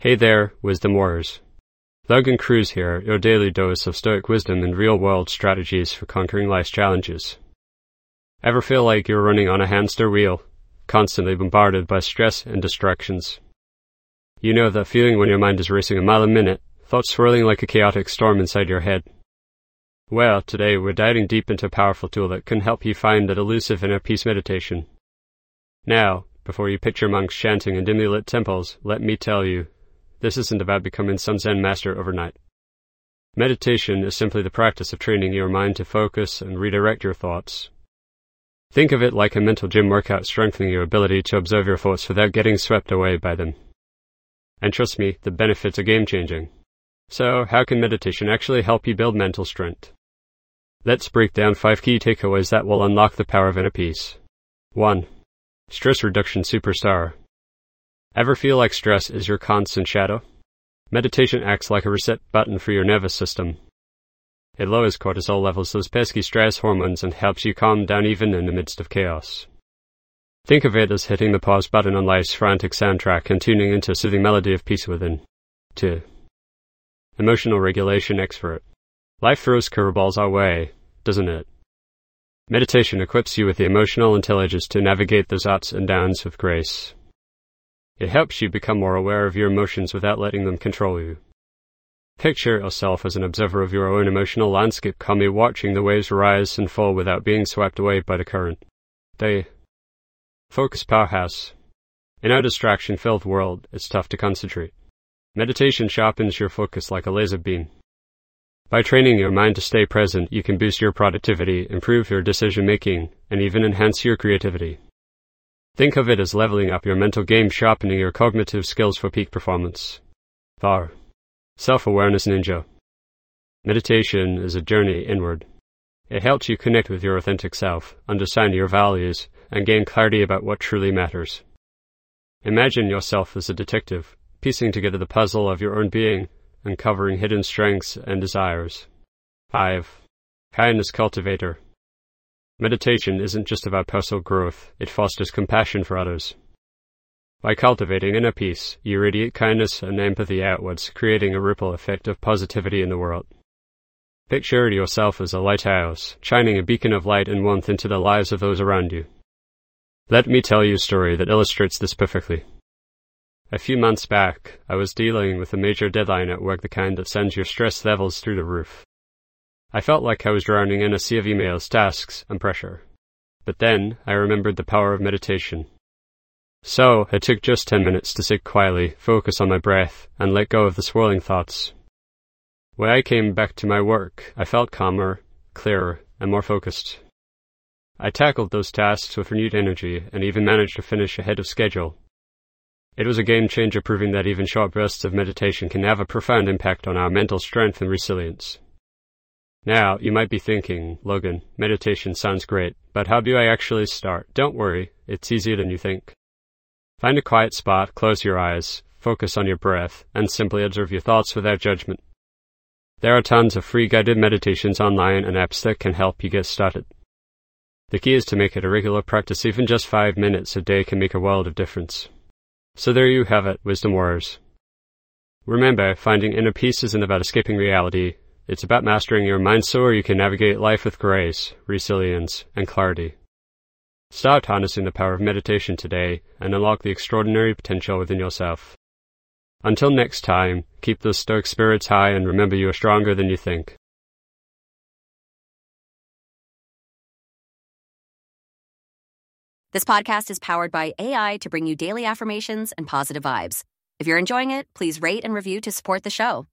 Hey there, Wisdom Warriors. Logan Cruz here, your daily dose of stoic wisdom and real-world strategies for conquering life's challenges. Ever feel like you're running on a hamster wheel, constantly bombarded by stress and distractions? You know that feeling when your mind is racing a mile a minute, thoughts swirling like a chaotic storm inside your head? Well, today we're diving deep into a powerful tool that can help you find that elusive inner peace meditation. Now, before you picture monks chanting in dimly lit temples, let me tell you, this isn't about becoming some Zen master overnight. Meditation is simply the practice of training your mind to focus and redirect your thoughts. Think of it like a mental gym workout strengthening your ability to observe your thoughts without getting swept away by them. And trust me, the benefits are game-changing. So, how can meditation actually help you build mental strength? Let's break down 5 key takeaways that will unlock the power of inner peace. 1. Stress reduction superstar. Ever feel like stress is your constant shadow? Meditation acts like a reset button for your nervous system. It lowers cortisol levels, those pesky stress hormones, and helps you calm down even in the midst of chaos. Think of it as hitting the pause button on life's frantic soundtrack and tuning into a soothing melody of peace within. 2. Emotional regulation expert. Life throws curveballs our way, doesn't it? Meditation equips you with the emotional intelligence to navigate those ups and downs with grace. It helps you become more aware of your emotions without letting them control you. Picture yourself as an observer of your own emotional landscape, calmly watching the waves rise and fall without being swept away by the current. The focus powerhouse. In our distraction-filled world, it's tough to concentrate. Meditation sharpens your focus like a laser beam. By training your mind to stay present, you can boost your productivity, improve your decision-making, and even enhance your creativity. Think of it as leveling up your mental game, sharpening your cognitive skills for peak performance. 4. Self-awareness ninja. Meditation is a journey inward. It helps you connect with your authentic self, understand your values, and gain clarity about what truly matters. Imagine yourself as a detective, piecing together the puzzle of your own being, uncovering hidden strengths and desires. 5. Kindness cultivator. Meditation isn't just about personal growth, it fosters compassion for others. By cultivating inner peace, you radiate kindness and empathy outwards, creating a ripple effect of positivity in the world. Picture yourself as a lighthouse, shining a beacon of light and warmth into the lives of those around you. Let me tell you a story that illustrates this perfectly. A few months back, I was dealing with a major deadline at work, the kind that sends your stress levels through the roof. I felt like I was drowning in a sea of emails, tasks, and pressure. But then, I remembered the power of meditation. So, I took just 10 minutes to sit quietly, focus on my breath, and let go of the swirling thoughts. When I came back to my work, I felt calmer, clearer, and more focused. I tackled those tasks with renewed energy, and even managed to finish ahead of schedule. It was a game-changer, proving that even short bursts of meditation can have a profound impact on our mental strength and resilience. Now, you might be thinking, Logan, meditation sounds great, but how do I actually start? Don't worry, it's easier than you think. Find a quiet spot, close your eyes, focus on your breath, and simply observe your thoughts without judgment. There are tons of free guided meditations online and apps that can help you get started. The key is to make it a regular practice. Even just 5 minutes a day can make a world of difference. So there you have it, Wisdom Warriors. Remember, finding inner peace isn't about escaping reality. It's about mastering your mind so you can navigate life with grace, resilience, and clarity. Start harnessing the power of meditation today and unlock the extraordinary potential within yourself. Until next time, keep those stoic spirits high and remember you are stronger than you think. This podcast is powered by AI to bring you daily affirmations and positive vibes. If you're enjoying it, please rate and review to support the show.